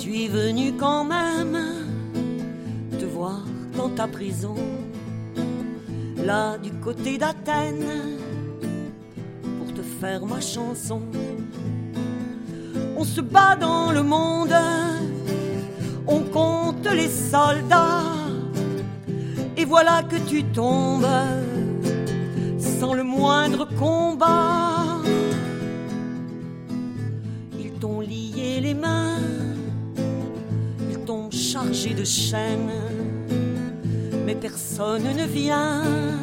suis venu quand même te voir dans ta prison, là du côté d'Athènes, pour te faire ma chanson. On se bat dans le monde, on compte les soldats, et voilà que tu tombes sans le moindre combat. Ils t'ont lié les mains, ils t'ont chargé de chaînes, mais personne ne vient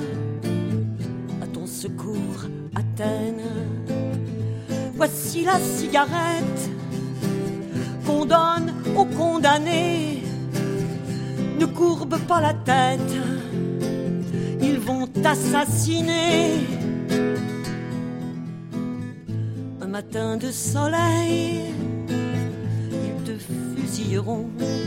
à ton secours, Athènes. Voici la cigarette qu'on donne aux condamnés. Ne courbe pas la tête, ils vont t'assassiner. Un matin de soleil, ils te fusilleront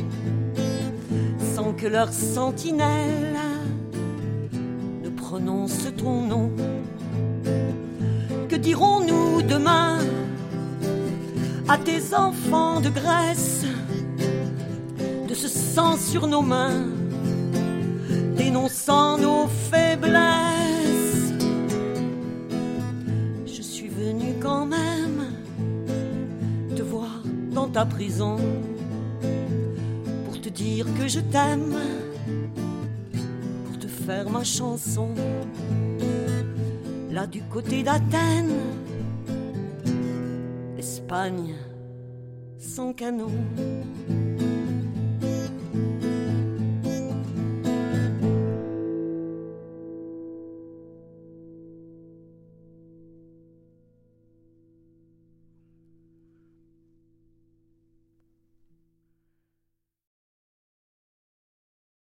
sans que leur sentinelle ne prononce ton nom. Que dirons-nous demain à tes enfants de Grèce, de ce sang sur nos mains, dénonçant nos faiblesses? Je suis venu quand même te voir dans ta prison, pour te dire que je t'aime, pour te faire ma chanson, là du côté d'Athènes, Espagne sans canon.